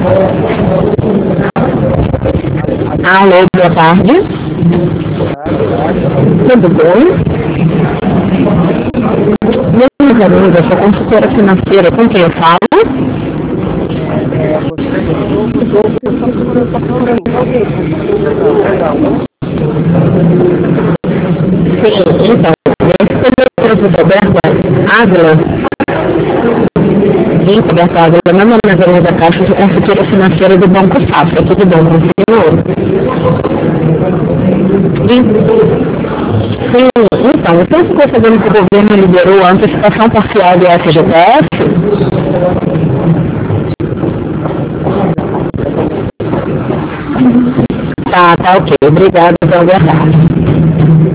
Alô, boa tarde. Tudo bom? Meu nome é Carolina, sou consultora financeira. Com quem eu falo? Você está procurando alguém Sim, então, esse é o Roberto Ávila. Roberto Ávila, meu nome é Carolina Caixa, sou consultora financeira do Banco Safra. Tudo bom com o senhor? Sim, então, você ficou sabendo que o governo liberou a antecipação parcial do FGTS? Tá ok. Obrigado por aguardar.